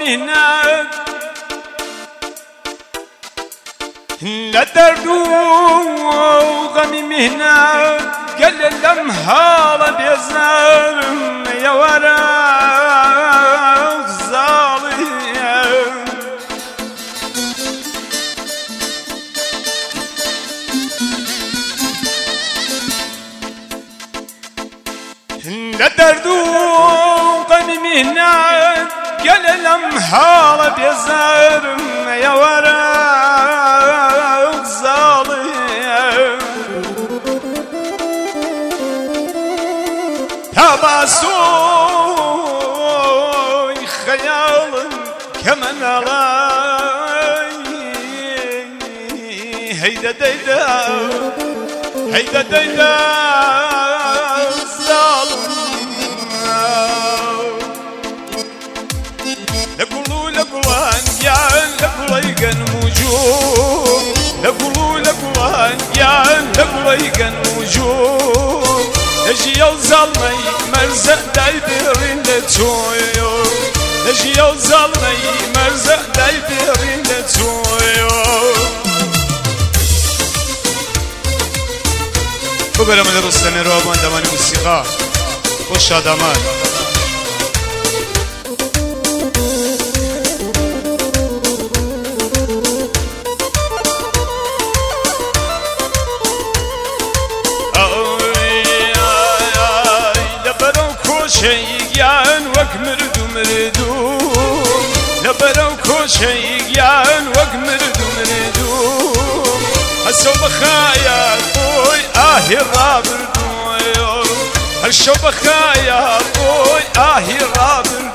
مهنات لا درد وغم مهنات قال الأمهار بيزار يا ورا ظالم لا درد وغم مهنات قال الأمهار بيزار يا ورا تباسوي خيال كمن علي هيدا ديدا هيدا ديدا ظالم لقولوا لقولان يا لقوليقن وجوه لقولوا لقولان يا لقوليقن وجوه اجي يوزلني مرزق دايبرين لتويو اجي يوزلني مرزق دايبرين لتويو بقرم درستن روابان دمان موسیقا خوش آدمان شيقان وك مردو مردو لبرو كوشيقان وك مردو مردو هسو بخايا قوي آهي رابردو هسو بخايا قوي آهي رابردو